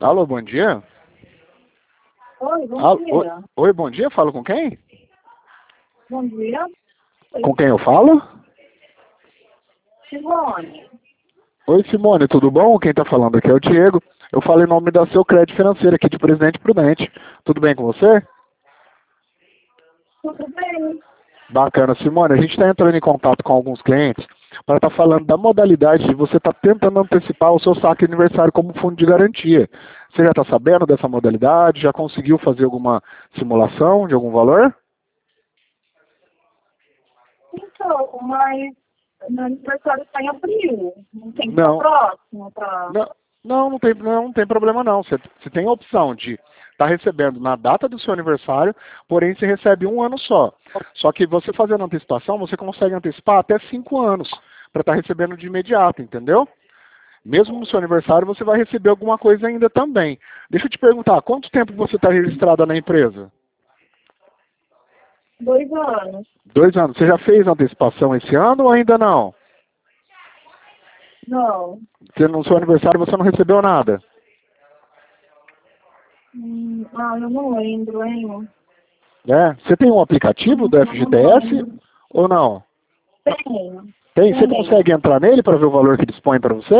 Alô, bom dia. Oi, bom Oi, dia. oi, bom dia, falo com quem? Bom dia. Com quem eu falo? Simone. Oi, Simone, tudo bom? Quem tá falando aqui é o Diego. Eu falo em nome da Seu Crédito Financeiro aqui de Presidente Prudente. Tudo bem com você? Tudo bem? Bacana, Simone. A gente está entrando em contato com alguns clientes para estar falando da modalidade de você estar tentando antecipar o seu saque aniversário como fundo de garantia. Você já está sabendo dessa modalidade? Já conseguiu fazer alguma simulação de algum valor? Então, mas meu aniversário está em abril. Não tem que estar Não. próximo para... Não tem problema não. Você tem a opção de estar recebendo na data do seu aniversário, porém você recebe um ano só. Só que você fazendo antecipação, você consegue antecipar até 5 anos para estar recebendo de imediato, entendeu? Mesmo no seu aniversário, você vai receber alguma coisa ainda também. Deixa eu te perguntar, quanto tempo você está registrada na empresa? 2 anos. 2 anos. Você já fez antecipação esse ano ou ainda não? Não. No seu aniversário você não recebeu nada? Eu não lembro, hein? Né? Você tem um aplicativo do Eu não FGTS lembro. ou não? Tenho. Tem? Você Tenho. consegue entrar nele para ver o valor que dispõe para você?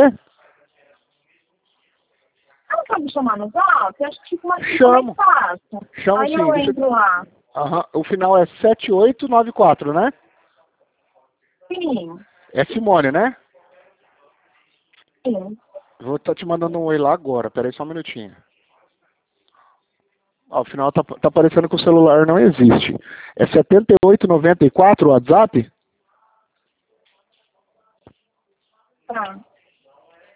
Ah, não pode me chamar no zap? Acho que fica mais Chamo. fácil. Chamo Aí sim. eu entro lá. Aham. O final é 7894, né? Sim. É Simone, né? Sim. Vou estar te mandando um oi lá agora. Pera aí só um minutinho. Ó, o final tá aparecendo que o celular não existe. É 7894 o WhatsApp? Tá.